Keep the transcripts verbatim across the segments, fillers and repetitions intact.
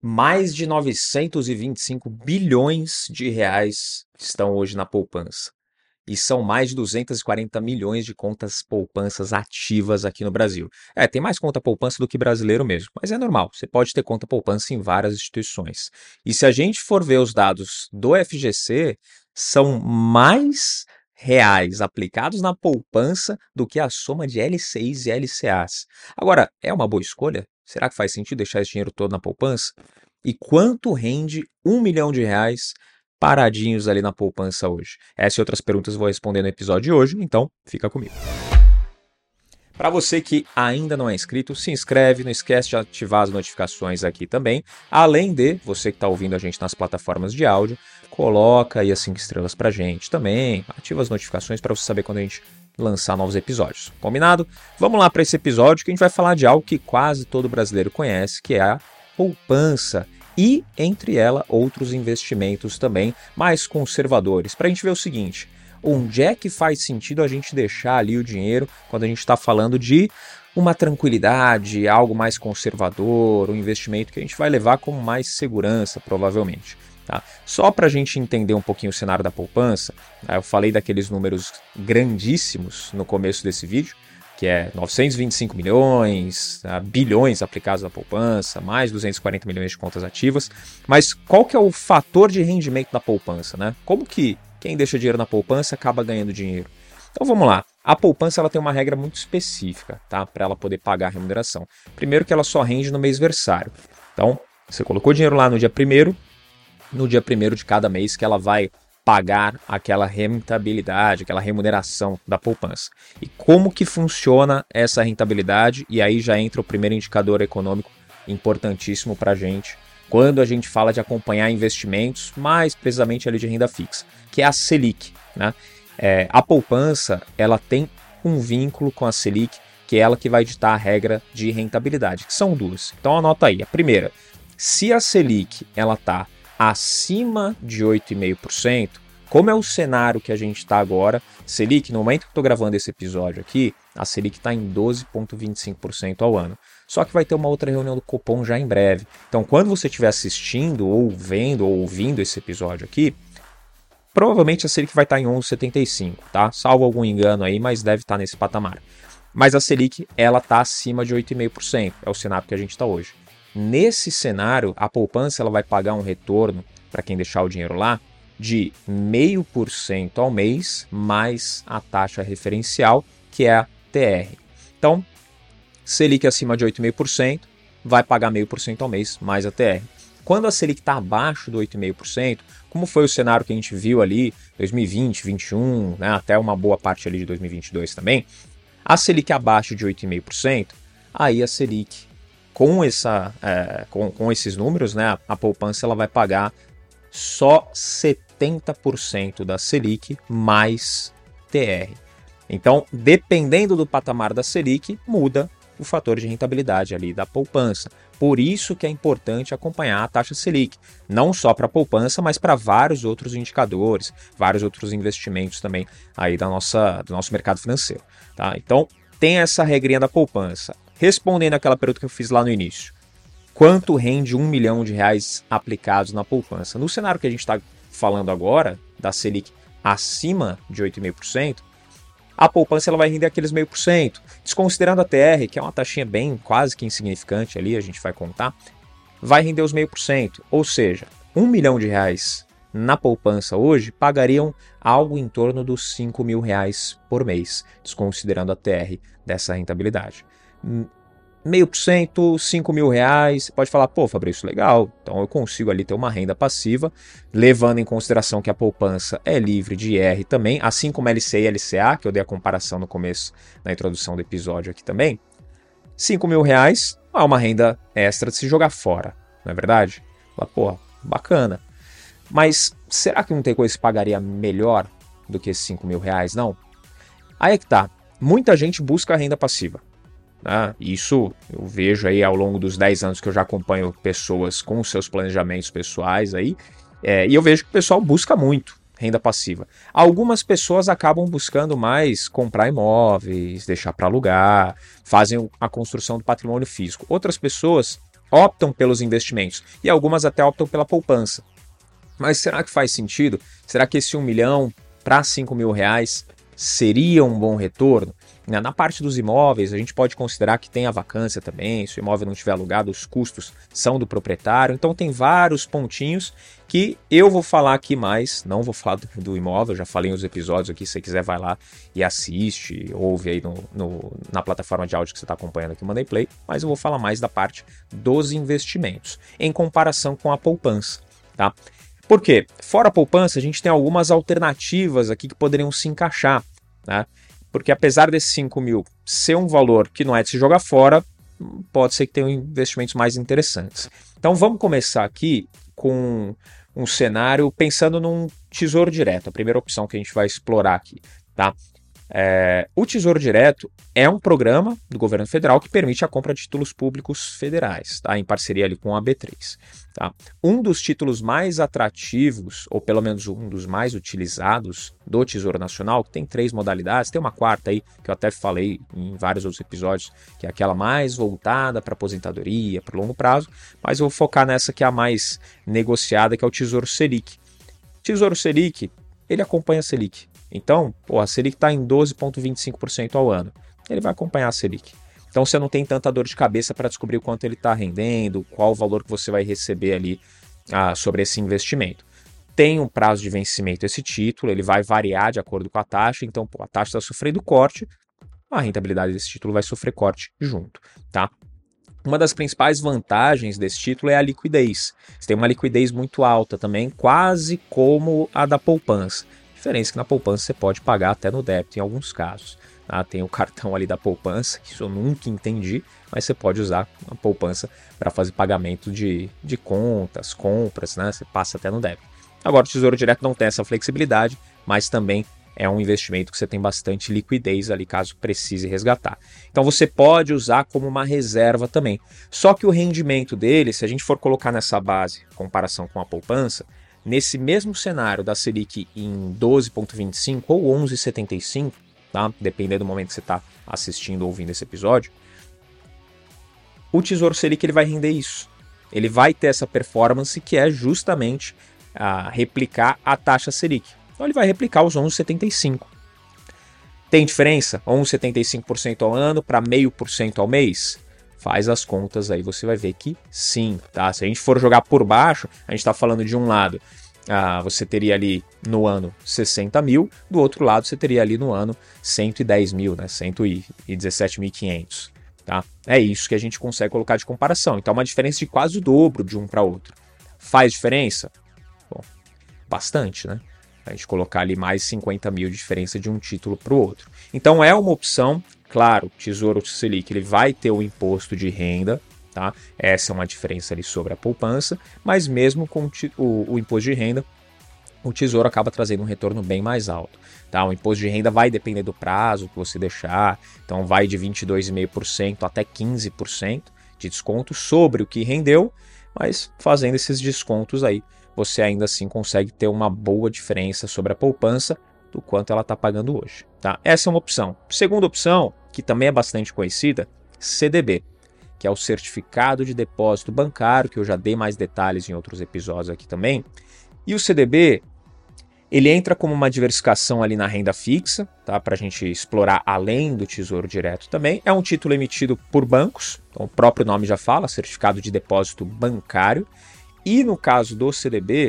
Mais de novecentos e vinte e cinco bilhões de reais estão hoje na poupança. E são mais de duzentos e quarenta milhões de contas poupanças ativas aqui no Brasil. É, tem mais conta poupança do que brasileiro mesmo, mas é normal, você pode ter conta poupança em várias instituições. E se a gente for ver os dados do F G C, são mais reais aplicados na poupança do que a soma de L C Is e L C As. Agora, é uma boa escolha? Será que faz sentido deixar esse dinheiro todo na poupança? E quanto rende um milhão de reais paradinhos ali na poupança hoje? Essas e outras perguntas eu vou responder no episódio de hoje, então fica comigo. Para você que ainda não é inscrito, se inscreve, não esquece de ativar as notificações aqui também. Além de, você que está ouvindo a gente nas plataformas de áudio, coloca aí as cinco estrelas pra gente também, ativa as notificações para você saber quando a gente lançar novos episódios. Combinado? Vamos lá para esse episódio que a gente vai falar de algo que quase todo brasileiro conhece, que é a poupança. E, entre ela, outros investimentos também mais conservadores. Para a gente ver o seguinte, onde é que faz sentido a gente deixar ali o dinheiro quando a gente está falando de uma tranquilidade, algo mais conservador, um investimento que a gente vai levar com mais segurança, provavelmente. Tá? Só para a gente entender um pouquinho o cenário da poupança, eu falei daqueles números grandíssimos no começo desse vídeo, que é novecentos e vinte e cinco milhões, tá? Bilhões aplicados na poupança, mais duzentos e quarenta milhões de contas ativas. Mas qual que é o fator de rendimento da poupança, né? Como que quem deixa dinheiro na poupança acaba ganhando dinheiro? Então vamos lá. A poupança ela tem uma regra muito específica, tá? Para ela poder pagar a remuneração. Primeiro que ela só rende no mês versário. Então, você colocou dinheiro lá no dia primeiro, no dia primeiro de cada mês que ela vai pagar aquela rentabilidade, aquela remuneração da poupança. E como que funciona essa rentabilidade? E aí já entra o primeiro indicador econômico importantíssimo para a gente, quando a gente fala de acompanhar investimentos, mais precisamente ali de renda fixa, que é a Selic, né? É, a poupança ela tem um vínculo com a Selic, que é ela que vai ditar a regra de rentabilidade, que são duas. Então anota aí, a primeira, se a Selic ela está acima de oito vírgula cinco por cento, como é o cenário que a gente está agora, Selic, no momento que eu estou gravando esse episódio aqui, a Selic está em doze vírgula vinte e cinco por cento ao ano. Só que vai ter uma outra reunião do Copom já em breve. Então, quando você estiver assistindo, ou vendo, ou ouvindo esse episódio aqui, provavelmente a Selic vai estar em onze vírgula setenta e cinco, tá? Salvo algum engano aí, mas deve estar nesse patamar. Mas a Selic, ela está acima de oito vírgula cinco por cento, é o cenário que a gente está hoje. Nesse cenário, a poupança ela vai pagar um retorno, para quem deixar o dinheiro lá, de zero vírgula cinco por cento ao mês, mais a taxa referencial, que é a T R. Então, Selic acima de oito vírgula cinco por cento, vai pagar zero vírgula cinco por cento ao mês, mais a T R. Quando a Selic está abaixo do oito vírgula cinco por cento, como foi o cenário que a gente viu ali, dois mil e vinte, dois mil e vinte e um, né, até uma boa parte ali de dois mil e vinte e dois também, a Selic abaixo de oito vírgula cinco por cento, aí a Selic, com, essa, é, com, com esses números, né, a, a poupança ela vai pagar só setenta por cento da Selic mais T R. Então, dependendo do patamar da Selic, muda o fator de rentabilidade ali da poupança. Por isso que é importante acompanhar a taxa Selic, não só para a poupança, mas para vários outros indicadores, vários outros investimentos também aí da nossa, do nosso mercado financeiro. Tá? Então, tem essa regrinha da poupança. Respondendo aquela pergunta que eu fiz lá no início, quanto rende um milhão de reais aplicados na poupança? No cenário que a gente está falando agora, da Selic acima de oito vírgula cinco por cento, a poupança ela vai render aqueles zero vírgula cinco por cento. Desconsiderando a T R, que é uma taxinha bem quase que insignificante ali, a gente vai contar, vai render os zero vírgula cinco por cento. Ou seja, um milhão de reais na poupança hoje pagariam algo em torno dos cinco mil reais por mês, desconsiderando a T R dessa rentabilidade. zero vírgula cinco por cento, cinco mil reais, você pode falar, pô, Fabrício, legal, então eu consigo ali ter uma renda passiva, levando em consideração que a poupança é livre de I R também, assim como L C e L C A, que eu dei a comparação no começo, na introdução do episódio aqui também. cinco mil reais é uma renda extra de se jogar fora, não é verdade? Fala, pô, bacana. Mas será que não tem coisa que pagaria melhor do que esses cinco mil reais, não? Aí é que tá, muita gente busca a renda passiva. Ah, isso eu vejo aí ao longo dos dez anos que eu já acompanho pessoas com seus planejamentos pessoais aí, é, e eu vejo que o pessoal busca muito renda passiva. Algumas pessoas acabam buscando mais comprar imóveis, deixar para alugar, fazem a construção do patrimônio físico. Outras pessoas optam pelos investimentos e algumas até optam pela poupança. Mas será que faz sentido? Será que esse um milhão para cinco mil reais seria um bom retorno? Na parte dos imóveis, a gente pode considerar que tem a vacância também, se o imóvel não estiver alugado, os custos são do proprietário, então tem vários pontinhos que eu vou falar aqui mais, não vou falar do, do imóvel, já falei nos episódios aqui, se você quiser vai lá e assiste, ouve aí no, no, na plataforma de áudio que você está acompanhando aqui, Money Play, mas eu vou falar mais da parte dos investimentos, em comparação com a poupança, tá? Por quê? Fora a poupança, a gente tem algumas alternativas aqui que poderiam se encaixar, né? Porque apesar desses cinco mil ser um valor que não é de se jogar fora, pode ser que tenham investimentos mais interessantes. Então vamos começar aqui com um cenário pensando num tesouro direto, a primeira opção que a gente vai explorar aqui, tá? É, o Tesouro Direto é um programa do governo federal que permite a compra de títulos públicos federais, tá? Em parceria ali com a B três. Tá? Um dos títulos mais atrativos, ou pelo menos um dos mais utilizados do Tesouro Nacional, que tem três modalidades, tem uma quarta aí, que eu até falei em vários outros episódios, que é aquela mais voltada para aposentadoria, para longo prazo, mas eu vou focar nessa que é a mais negociada, que é o Tesouro Selic. Tesouro Selic, ele acompanha a Selic. Então, pô, a Selic está em doze vírgula vinte e cinco por cento ao ano. Ele vai acompanhar a Selic. Então você não tem tanta dor de cabeça para descobrir o quanto ele está rendendo, qual o valor que você vai receber ali ah, sobre esse investimento. Tem um prazo de vencimento esse título, ele vai variar de acordo com a taxa, então pô, a taxa está sofrendo corte, a rentabilidade desse título vai sofrer corte junto, tá? Uma das principais vantagens desse título é a liquidez. Você tem uma liquidez muito alta também, quase como a da poupança. A diferença é que na poupança você pode pagar até no débito em alguns casos. Tá? Tem o cartão ali da poupança, que isso eu nunca entendi, mas você pode usar a poupança para fazer pagamento de, de contas, compras, né? Você passa até no débito. Agora o Tesouro Direto não tem essa flexibilidade, mas também é um investimento que você tem bastante liquidez ali caso precise resgatar. Então você pode usar como uma reserva também. Só que o rendimento dele, se a gente for colocar nessa base, em comparação com a poupança, nesse mesmo cenário da Selic em doze vírgula vinte e cinco ou onze vírgula setenta e cinco, tá? Dependendo do momento que você está assistindo ou ouvindo esse episódio, o Tesouro Selic ele vai render isso. Ele vai ter essa performance que é justamente a replicar a taxa Selic. Então ele vai replicar os onze vírgula setenta e cinco. Tem diferença? onze vírgula setenta e cinco por cento ao ano para zero vírgula cinco por cento ao mês? Faz as contas aí, você vai ver que sim. Tá? Se a gente for jogar por baixo, a gente está falando de um lado, ah, você teria ali no ano sessenta mil, do outro lado você teria ali no ano cento e dez mil, né? cento e dezessete mil e quinhentos. Tá? É isso que a gente consegue colocar de comparação. Então é uma diferença de quase o dobro de um para outro. Faz diferença? Bom, bastante, né? A gente colocar ali mais cinquenta mil de diferença de um título para o outro. Então é uma opção, claro, Tesouro Selic ele vai ter o imposto de renda, tá? Essa é uma diferença ali sobre a poupança, mas mesmo com o, o imposto de renda, o Tesouro acaba trazendo um retorno bem mais alto. Tá? O imposto de renda vai depender do prazo que você deixar, então vai de vinte e dois vírgula cinco por cento até quinze por cento de desconto sobre o que rendeu, mas fazendo esses descontos aí, você ainda assim consegue ter uma boa diferença sobre a poupança do quanto ela está pagando hoje. Tá? Essa é uma opção. Segunda opção, que também é bastante conhecida, C D B, que é o Certificado de Depósito Bancário, que eu já dei mais detalhes em outros episódios aqui também. E o C D B, ele entra como uma diversificação ali na renda fixa, tá? Para a gente explorar além do Tesouro Direto também. É um título emitido por bancos, então o próprio nome já fala, Certificado de Depósito Bancário. E no caso do C D B,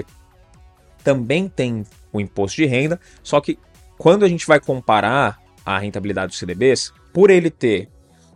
também tem o imposto de renda, só que quando a gente vai comparar a rentabilidade dos C D Bs, por ele ter,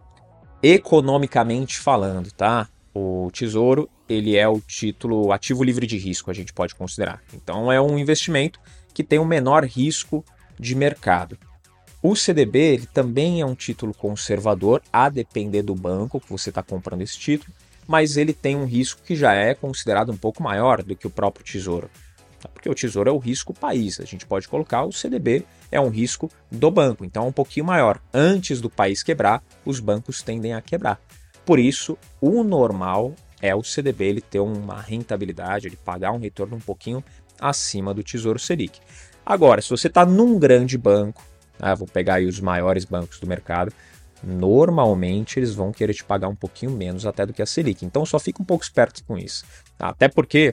economicamente falando, tá? O Tesouro, ele é o título ativo livre de risco, a gente pode considerar. Então é um investimento que tem um menor risco de mercado. O C D B, ele também é um título conservador, a depender do banco que você está comprando esse título, mas ele tem um risco que já é considerado um pouco maior do que o próprio Tesouro. Porque o Tesouro é o risco país, a gente pode colocar, o C D B é um risco do banco, então é um pouquinho maior. Antes do país quebrar, os bancos tendem a quebrar. Por isso, o normal é o C D B ele ter uma rentabilidade, ele pagar um retorno um pouquinho acima do Tesouro Selic. Agora, se você está num grande banco, né, vou pegar aí os maiores bancos do mercado, normalmente eles vão querer te pagar um pouquinho menos até do que a Selic. Então só fica um pouco esperto com isso. Tá? Até porque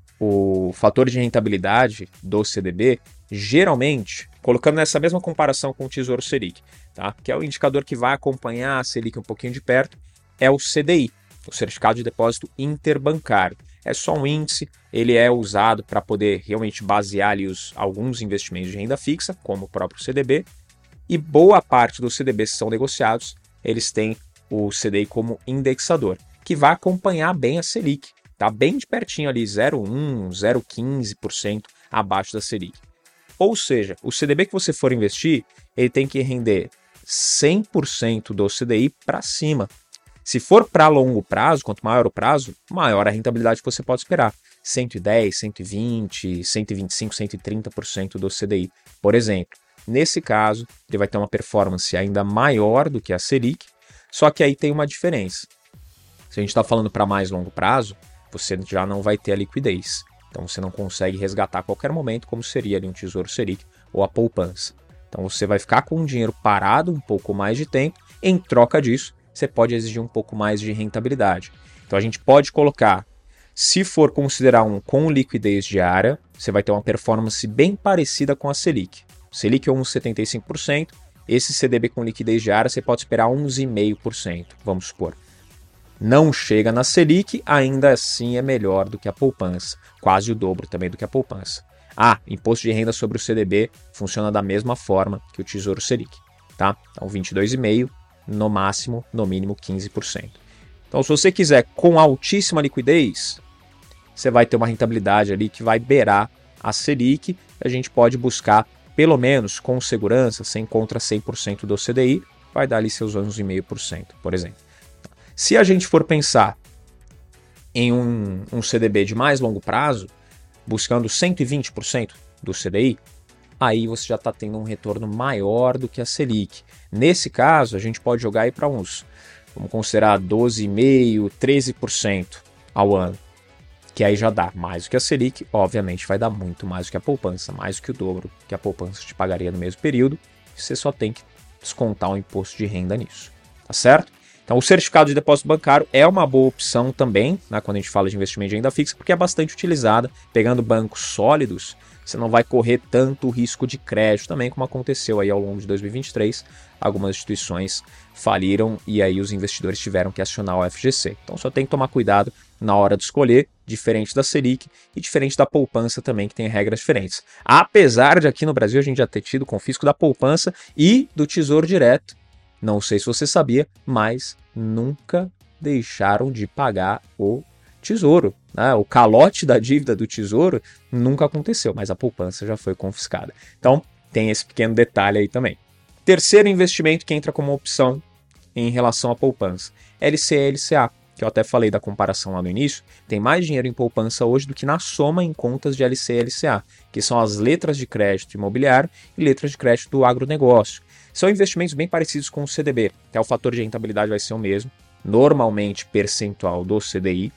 o fator de rentabilidade do C D B, geralmente, colocando nessa mesma comparação com o Tesouro Selic, tá? Que é o indicador que vai acompanhar a Selic um pouquinho de perto, é o C D I, o Certificado de Depósito Interbancário. É só um índice, ele é usado para poder realmente basear ali os, alguns investimentos de renda fixa, como o próprio C D B, e boa parte dos C D Bs que são negociados, eles têm o C D I como indexador, que vai acompanhar bem a Selic. Está bem de pertinho ali, zero vírgula um, zero vírgula quinze por cento abaixo da Selic. Ou seja, o C D B que você for investir, ele tem que render cem por cento do C D I para cima. Se for para longo prazo, quanto maior o prazo, maior a rentabilidade que você pode esperar. cento e dez, cento e vinte, cento e vinte e cinco, cento e trinta por cento do C D I, por exemplo. Nesse caso, ele vai ter uma performance ainda maior do que a Selic, só que aí tem uma diferença. Se a gente está falando para mais longo prazo, você já não vai ter a liquidez. Então você não consegue resgatar a qualquer momento, como seria ali um Tesouro Selic ou a poupança. Então você vai ficar com o dinheiro parado um pouco mais de tempo. Em troca disso, você pode exigir um pouco mais de rentabilidade. Então a gente pode colocar, se for considerar um com liquidez diária, você vai ter uma performance bem parecida com a Selic. Selic é onze vírgula setenta e cinco por cento, esse C D B com liquidez diária você pode esperar onze vírgula cinco por cento, vamos supor. Não chega na Selic, ainda assim é melhor do que a poupança, quase o dobro também do que a poupança. Ah, imposto de renda sobre o C D B funciona da mesma forma que o Tesouro Selic, tá? Então vinte e dois vírgula cinco por cento, no máximo, no mínimo quinze por cento. Então se você quiser com altíssima liquidez, você vai ter uma rentabilidade ali que vai beirar a Selic, a gente pode buscar pelo menos com segurança, você encontra cem por cento do C D I, vai dar ali seus onze vírgula cinco por cento, por exemplo. Se a gente for pensar em um, um C D B de mais longo prazo, buscando cento e vinte por cento do C D I, aí você já está tendo um retorno maior do que a Selic. Nesse caso, a gente pode jogar aí para uns, vamos considerar doze vírgula cinco por cento, treze por cento ao ano, que aí já dá mais do que a Selic, obviamente vai dar muito mais do que a poupança, mais do que o dobro que a poupança te pagaria no mesmo período, você só tem que descontar um imposto de renda nisso, tá certo? Então, o certificado de depósito bancário é uma boa opção também, né, quando a gente fala de investimento de renda fixa, porque é bastante utilizada. Pegando bancos sólidos, você não vai correr tanto risco de crédito também, como aconteceu aí ao longo de dois mil e vinte e três. Algumas instituições faliram e aí os investidores tiveram que acionar o F G C. Então, só tem que tomar cuidado na hora de escolher, diferente da Selic e diferente da poupança também, que tem regras diferentes. Apesar de aqui no Brasil a gente já ter tido o confisco da poupança e do Tesouro Direto. Não sei se você sabia, mas nunca deixaram de pagar o tesouro, né? O calote da dívida do tesouro nunca aconteceu, mas a poupança já foi confiscada. Então, tem esse pequeno detalhe aí também. Terceiro investimento que entra como opção em relação à poupança, L C L C A, que eu até falei da comparação lá no início, tem mais dinheiro em poupança hoje do que na soma em contas de L C L C A, que são as letras de crédito imobiliário e letras de crédito do agronegócio. São investimentos bem parecidos com o C D B, até o fator de rentabilidade vai ser o mesmo, normalmente percentual do C D I,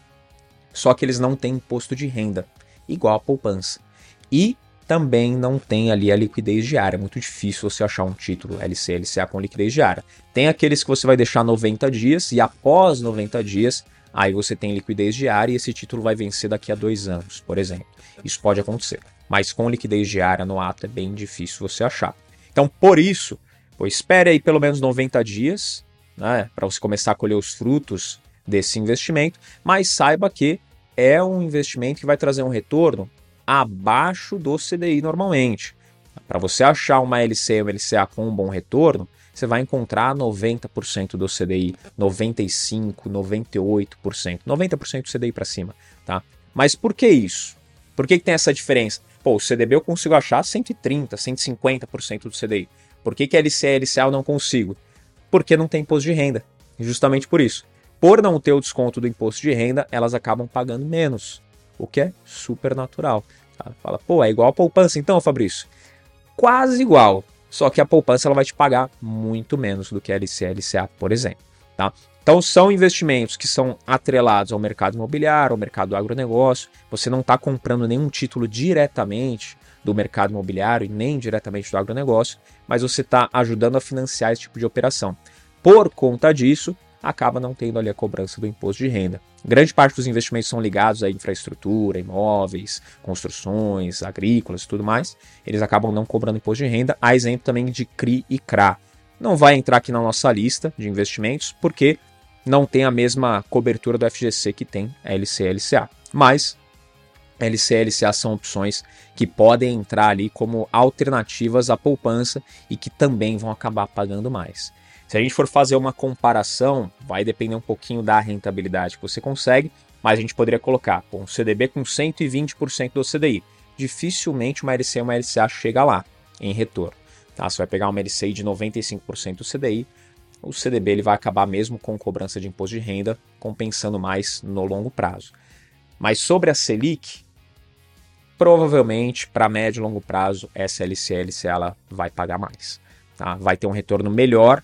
só que eles não têm imposto de renda, igual a poupança. E também não tem ali a liquidez diária, é muito difícil você achar um título L C L C A com liquidez diária. Tem aqueles que você vai deixar noventa dias e após noventa dias, aí você tem liquidez diária e esse título vai vencer daqui a dois anos, por exemplo. Isso pode acontecer, mas com liquidez diária no ato é bem difícil você achar. Então, por isso, pô, espere aí pelo menos noventa dias, né, para você começar a colher os frutos desse investimento, mas saiba que é um investimento que vai trazer um retorno abaixo do C D I normalmente. Para você achar uma L C ou L C A com um bom retorno, você vai encontrar noventa por cento do C D I, noventa e cinco por cento, noventa e oito por cento, noventa por cento do C D I para cima, tá? Mas por que isso? Por que, que tem essa diferença? Pô, o C D B eu consigo achar cento e trinta por cento, cento e cinquenta por cento do C D I. Por que, que L C e L C A eu não consigo? Porque não tem imposto de renda. Justamente por isso. Por não ter o desconto do imposto de renda, elas acabam pagando menos. O que é super natural. Tá? Fala, pô, é igual a poupança então, Fabrício? Quase igual. Só que a poupança ela vai te pagar muito menos do que a L C e L C A, por exemplo. Tá? Então são investimentos que são atrelados ao mercado imobiliário, ao mercado do agronegócio. Você não está comprando nenhum título diretamente do mercado imobiliário e nem diretamente do agronegócio, mas você está ajudando a financiar esse tipo de operação. por conta disso, acaba não tendo ali a cobrança do imposto de renda. Grande parte dos investimentos são ligados à infraestrutura, imóveis, construções, agrícolas e tudo mais. Eles acabam não cobrando imposto de renda. Há exemplo também de C R I e C R A. Não vai entrar aqui na nossa lista de investimentos, porque não tem a mesma cobertura do F G C que tem a L C e L C A. Mas L C e L C A são opções que podem entrar ali como alternativas à poupança e que também vão acabar pagando mais. Se a gente for fazer uma comparação, vai depender um pouquinho da rentabilidade que você consegue, mas a gente poderia colocar pô, um C D B com cento e vinte por cento do C D I. Dificilmente uma L C e uma L C A chega lá em retorno. Tá? Você vai pegar uma L C I de noventa e cinco por cento do C D I, o C D B ele vai acabar mesmo com cobrança de imposto de renda, compensando mais no longo prazo. Mas sobre a Selic, provavelmente para médio e longo prazo, essa L C e L C A ela vai pagar mais. Tá? Vai ter um retorno melhor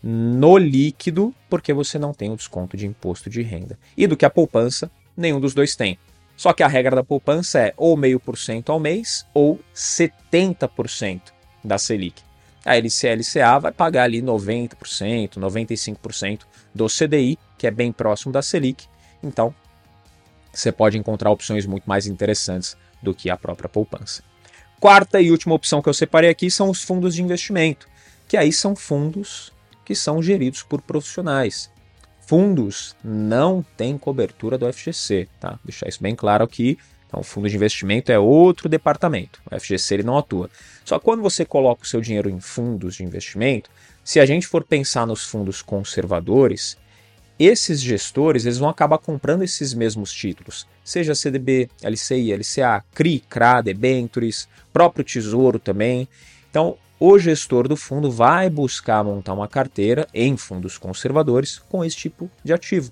no líquido, porque você não tem o desconto de imposto de renda. E do que a poupança, nenhum dos dois tem. Só que a regra da poupança é ou zero vírgula cinco por cento ao mês ou setenta por cento da Selic. A L C e L C A vai pagar ali noventa por cento, noventa e cinco por cento do C D I, que é bem próximo da Selic. Então, você pode encontrar opções muito mais interessantes do que a própria poupança. Quarta e última opção que eu separei aqui são os fundos de investimento, que aí são fundos que são geridos por profissionais. Fundos não têm cobertura do F G C, tá? Deixar isso bem claro aqui. Então, o fundo de investimento é outro departamento. O F G C ele não atua. Só que quando você coloca o seu dinheiro em fundos de investimento, se a gente for pensar nos fundos conservadores, esses gestores eles vão acabar comprando esses mesmos títulos, seja C D B, L C I, L C A, C R I, C R A, debêntures, próprio Tesouro também. Então, o gestor do fundo vai buscar montar uma carteira em fundos conservadores com esse tipo de ativo.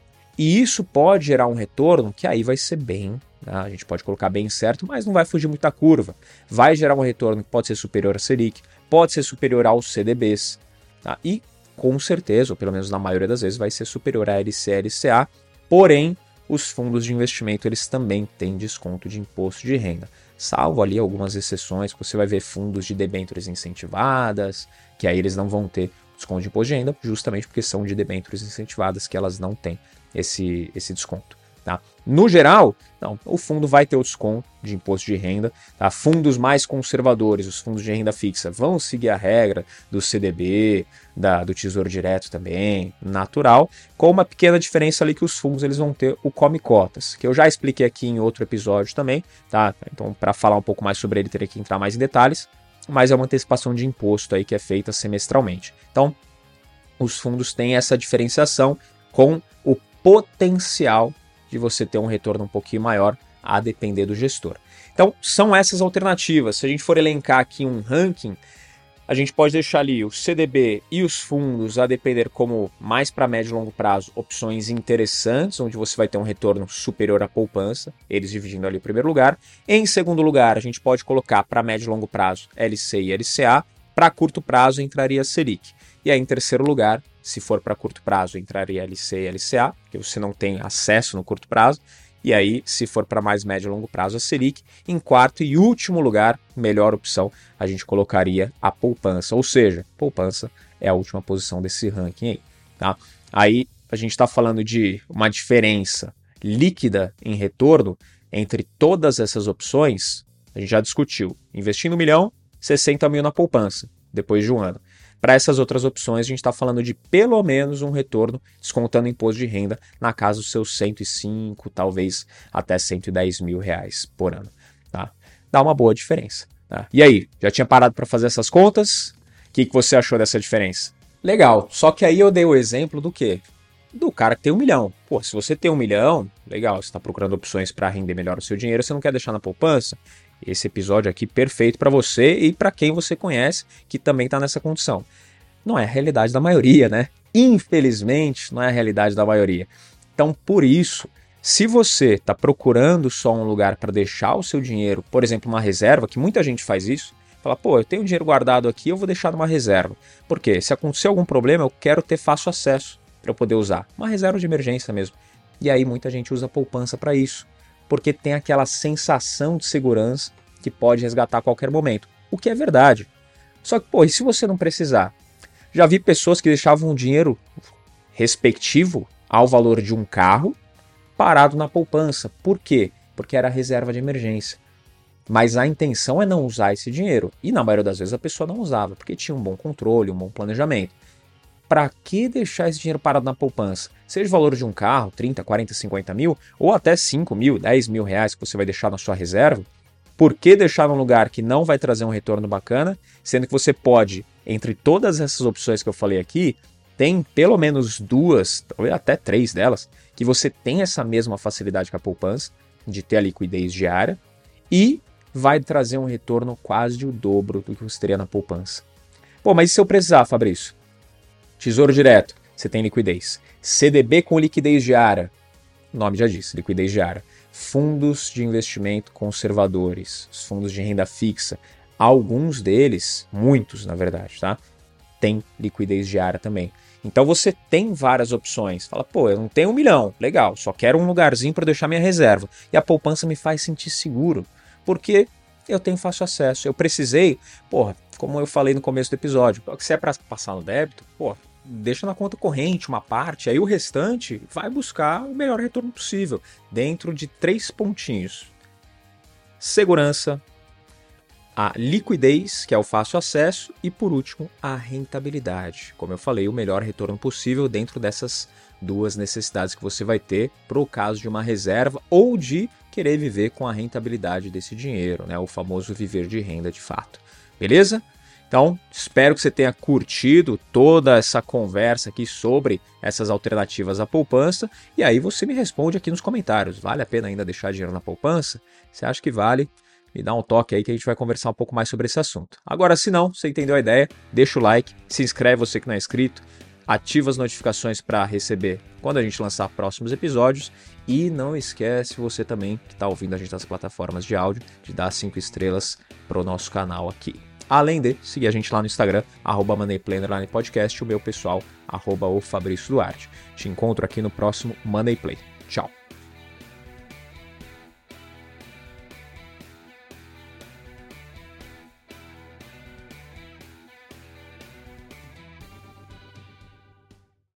E isso pode gerar um retorno que aí vai ser bem, tá? A gente pode colocar bem certo, mas não vai fugir muito da curva. Vai gerar um retorno que pode ser superior à Selic, pode ser superior aos C D Bs, tá? E com certeza, ou pelo menos na maioria das vezes, vai ser superior à L C e L C A, porém, os fundos de investimento eles também têm desconto de imposto de renda, salvo ali algumas exceções, que você vai ver fundos de debêntures incentivadas, que aí eles não vão ter desconto de imposto de renda, justamente porque são de debêntures incentivadas que elas não têm esse, esse desconto. Tá? No geral, não, o fundo vai ter o desconto de imposto de renda. Tá? Fundos mais conservadores, os fundos de renda fixa, vão seguir a regra do C D B, da, do Tesouro Direto também, natural, com uma pequena diferença ali que os fundos eles vão ter o Come Cotas, que eu já expliquei aqui em outro episódio também. Tá? Então, para falar um pouco mais sobre ele, teria que entrar mais em detalhes, mas é uma antecipação de imposto aí que é feita semestralmente. Então, os fundos têm essa diferenciação com o potencial de você ter um retorno um pouquinho maior a depender do gestor. Então, são essas alternativas. Se a gente for elencar aqui um ranking, a gente pode deixar ali o C D B e os fundos a depender como mais para médio e longo prazo, opções interessantes, onde você vai ter um retorno superior à poupança, eles dividindo ali em primeiro lugar. Em segundo lugar, a gente pode colocar para médio e longo prazo L C e L C A, para curto prazo entraria a Selic. E aí, em terceiro lugar, se for para curto prazo, entraria L C e L C A, porque você não tem acesso no curto prazo. E aí, se for para mais médio e longo prazo, a Selic. Em quarto e último lugar, melhor opção, a gente colocaria a poupança. Ou seja, poupança é a última posição desse ranking aí. Tá? Aí, a gente está falando de uma diferença líquida em retorno entre todas essas opções. A gente já discutiu. Investindo um milhão, sessenta mil na poupança, depois de um ano. Para essas outras opções, a gente está falando de pelo menos um retorno, descontando imposto de renda, na casa dos seus cento e cinco, talvez até cento e dez mil reais por ano. Tá? Dá uma boa diferença. Tá? E aí, já tinha parado para fazer essas contas? O que, que você achou dessa diferença? Legal, só que aí eu dei o exemplo do quê? Do cara que tem um milhão. Pô, se você tem um milhão, legal, você está procurando opções para render melhor o seu dinheiro, você não quer deixar na poupança? Esse episódio aqui perfeito para você e para quem você conhece que também está nessa condição. Não é a realidade da maioria, né? Infelizmente, não é a realidade da maioria. Então, por isso, se você está procurando só um lugar para deixar o seu dinheiro, por exemplo, uma reserva, que muita gente faz isso, fala, pô, eu tenho dinheiro guardado aqui, eu vou deixar numa reserva. Por quê? Se acontecer algum problema, eu quero ter fácil acesso para eu poder usar. Uma reserva de emergência mesmo. E aí muita gente usa poupança para isso, porque tem aquela sensação de segurança que pode resgatar a qualquer momento. O que é verdade. Só que, pô, e se você não precisar? Já vi pessoas que deixavam o dinheiro respectivo ao valor de um carro parado na poupança. Por quê? Porque era reserva de emergência. Mas a intenção é não usar esse dinheiro. E na maioria das vezes a pessoa não usava, porque tinha um bom controle, um bom planejamento. Para que deixar esse dinheiro parado na poupança? Seja o valor de um carro, trinta, quarenta, cinquenta mil, ou até cinco mil, dez mil reais que você vai deixar na sua reserva. Por que deixar num lugar que não vai trazer um retorno bacana, sendo que você pode, entre todas essas opções que eu falei aqui, tem pelo menos duas, talvez até três delas, que você tem essa mesma facilidade com a poupança, de ter a liquidez diária, e vai trazer um retorno quase o dobro do que você teria na poupança. Pô, mas e se eu precisar, Fabrício? Tesouro Direto, você tem liquidez. C D B com liquidez diária, o nome já diz, liquidez diária. Fundos de investimento conservadores, os fundos de renda fixa, alguns deles, muitos na verdade, tá? Tem liquidez diária também. Então você tem várias opções. Fala, pô, eu não tenho um milhão, legal, só quero um lugarzinho para deixar minha reserva. E a poupança me faz sentir seguro, porque eu tenho fácil acesso. Eu precisei, porra, como eu falei no começo do episódio, se é para passar no débito, pô, deixa na conta corrente uma parte, aí o restante vai buscar o melhor retorno possível, dentro de três pontinhos. Segurança, a liquidez, que é o fácil acesso, e por último, a rentabilidade. Como eu falei, o melhor retorno possível dentro dessas duas necessidades que você vai ter para o caso de uma reserva ou de querer viver com a rentabilidade desse dinheiro, né? O famoso viver de renda de fato. Beleza? Então, espero que você tenha curtido toda essa conversa aqui sobre essas alternativas à poupança. E aí você me responde aqui nos comentários. Vale a pena ainda deixar dinheiro na poupança? Você acha que vale? Me dá um toque aí que a gente vai conversar um pouco mais sobre esse assunto. Agora, se não, você entendeu a ideia, deixa o like, se inscreve você que não é inscrito, ativa as notificações para receber quando a gente lançar próximos episódios. E não esquece você também, que está ouvindo a gente nas plataformas de áudio, de dar cinco estrelas para o nosso canal aqui. Além de seguir a gente lá no Instagram, arroba moneyplay podcast, o meu pessoal, arroba o Fabrício Duarte. Te encontro aqui no próximo Money Play. Tchau!